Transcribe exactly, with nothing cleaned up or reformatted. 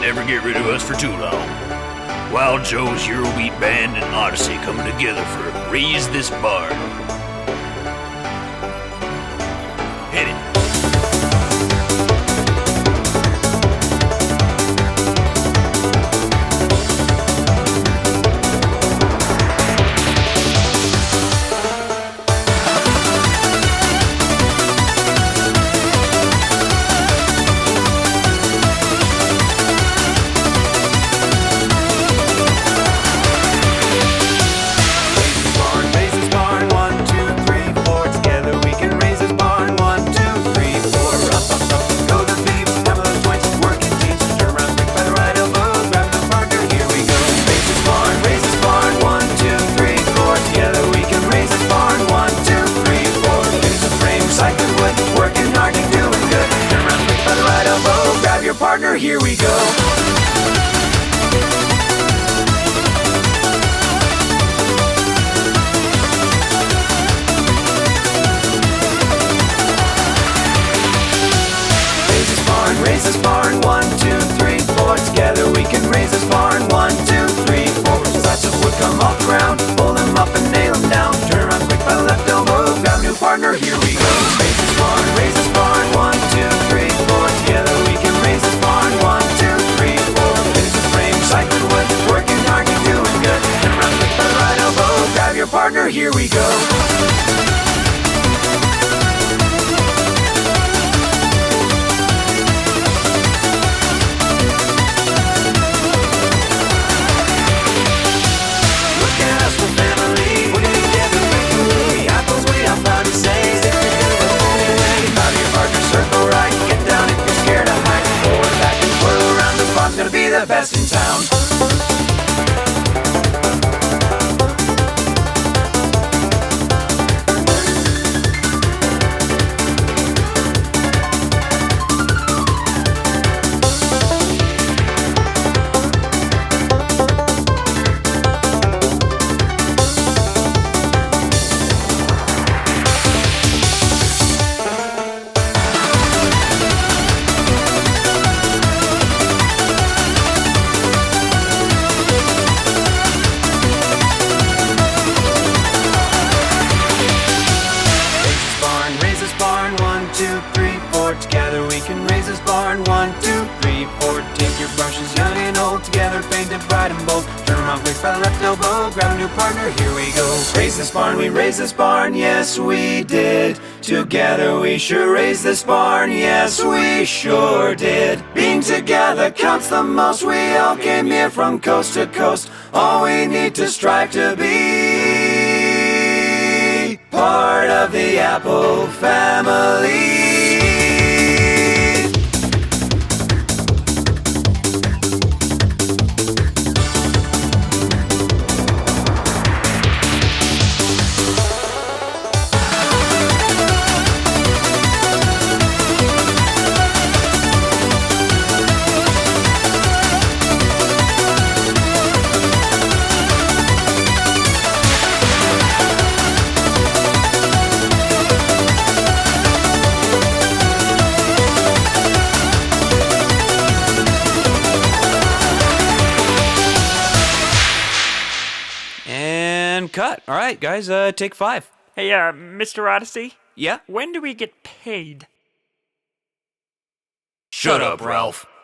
never get rid of us for too long. Wild Joe's Eurobeat Band and Odyssey coming together for Raise This Barn. Hit it. Partner, here we go. Raise this barn, raise this barn, one, two, three, four. Together we can raise this barn, one, two, three, four. Slats of wood come off the ground, pull them up and nail them down. Turn around quick by the left elbow, grab a new partner, here we go. Raise this barn, raise this barn, one, two, three, four. Together we can raise this barn, one, two, three, four. Finish the frame, cycling wood, working hard, you're doing good. Turn around quick by the right elbow, grab your partner, here we go. Gonna be the best in town. Together we can raise this barn, one, two, three, four. Take your brushes, young and old, together paint it bright and bold. Turn around quick by the left elbow, grab a new partner, here we go. Raise this barn, we raise this barn, yes we did. Together we sure raise this barn, yes we sure did. Being together counts the most, we all came here from coast to coast. All we need to strive to be part of the Apple family. Cut. All right, guys, uh, take five. Hey, uh, Mister Odyssey? Yeah? When do we get paid? Shut up, Ralph.